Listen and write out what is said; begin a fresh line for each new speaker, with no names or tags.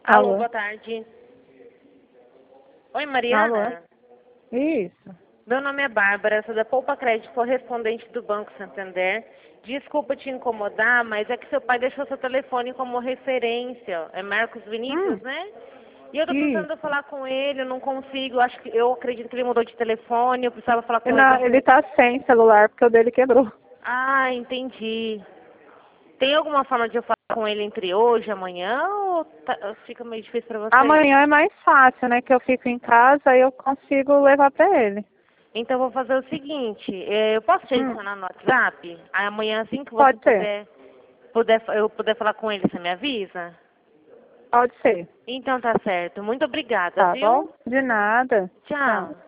Alô,
Alô?
boa tarde. Oi,
Alô?
Mariana.
Isso.
Meu nome é Bárbara, sou da Poupa Crédito, correspondente do Banco Santander. Desculpa te incomodar, mas é que seu pai deixou seu telefone como referência. É Marcos Vinícius, né? E eu tô
Isso.
tentando falar com ele, eu não consigo. Eu acredito que ele mudou de telefone, eu precisava falar com ele.
Não, ele tá sem celular porque o dele quebrou.
Ah, entendi. Tem alguma forma de eu falar com ele entre hoje e amanhã ou fica meio difícil pra você?
Amanhã é mais fácil, né? Que eu fico em casa e eu consigo levar pra ele.
Então eu vou fazer o seguinte, eu posso te adicionar no WhatsApp? Aí amanhã assim que você
Pode ser.
eu puder falar com ele, você me avisa?
Pode ser.
Então tá certo. Muito obrigada,
Tá bom?
viu?
De nada.
Tchau.